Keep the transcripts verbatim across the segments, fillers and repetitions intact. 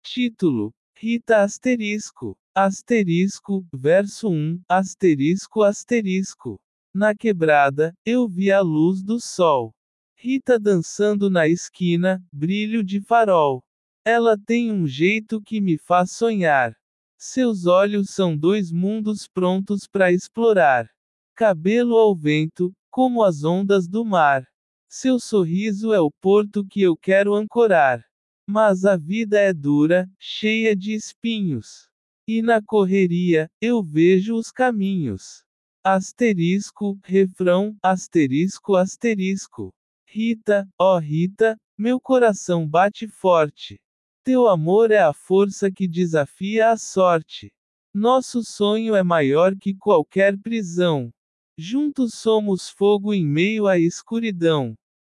Título: Rita asterisco. Asterisco, verso um, asterisco asterisco. Na quebrada, eu vi a luz do sol. Rita dançando na esquina, brilho de farol. Ela tem um jeito que me faz sonhar. Seus olhos são dois mundos prontos para explorar. Cabelo ao vento, como as ondas do mar. Seu sorriso é o porto que eu quero ancorar. Mas a vida é dura, cheia de espinhos. E na correria, eu vejo os caminhos. Asterisco, refrão, asterisco asterisco. Rita, ó Rita, meu coração bate forte. Teu amor é a força que desafia a sorte. Nosso sonho é maior que qualquer prisão. Juntos somos fogo em meio à escuridão.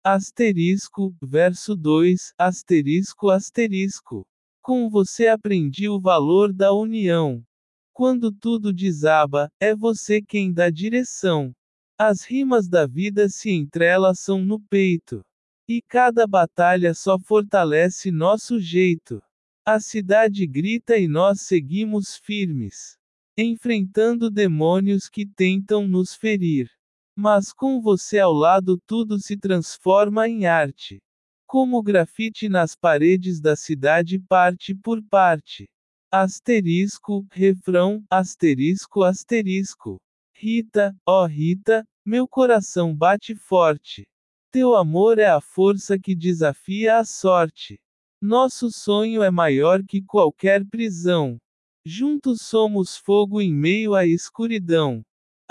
Asterisco, verso dois, asterisco asterisco. Com você aprendi o valor da união. Quando tudo desaba, é você quem dá direção. As rimas da vida se entrelaçam no peito. E cada batalha só fortalece nosso jeito. A cidade grita e nós seguimos firmes, enfrentando demônios que tentam nos ferir. Mas com você ao lado tudo se transforma em arte. Como grafite nas paredes da cidade parte por parte. Asterisco, refrão, asterisco asterisco. Rita, ó Rita, meu coração bate forte. Teu amor é a força que desafia a sorte. Nosso sonho é maior que qualquer prisão. Juntos somos fogo em meio à escuridão.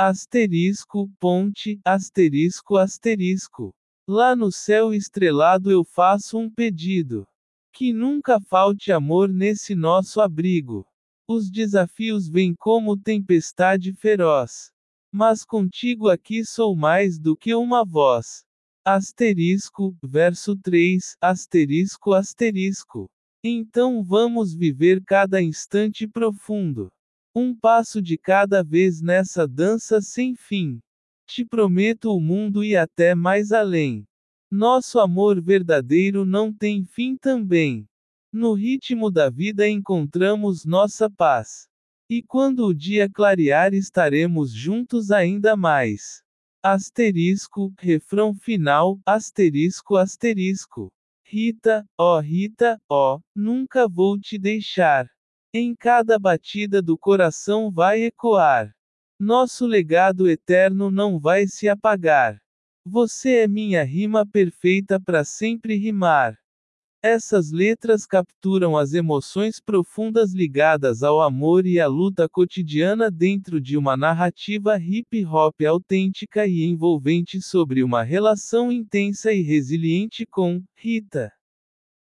Asterisco, ponte, asterisco asterisco. Lá no céu estrelado eu faço um pedido. Que nunca falte amor nesse nosso abrigo. Os desafios vêm como tempestade feroz. Mas contigo aqui sou mais do que uma voz. Asterisco, verso três, asterisco asterisco. Então vamos viver cada instante profundo. Um passo de cada vez nessa dança sem fim. Te prometo o mundo e até mais além. Nosso amor verdadeiro não tem fim também. No ritmo da vida encontramos nossa paz. E quando o dia clarear estaremos juntos ainda mais. Asterisco, refrão final, asterisco asterisco. Rita, ó Rita, ó, nunca vou te deixar. Em cada batida do coração vai ecoar. Nosso legado eterno não vai se apagar. Você é minha rima perfeita para sempre rimar. Essas letras capturam as emoções profundas ligadas ao amor e à luta cotidiana dentro de uma narrativa hip hop autêntica e envolvente sobre uma relação intensa e resiliente com Rita.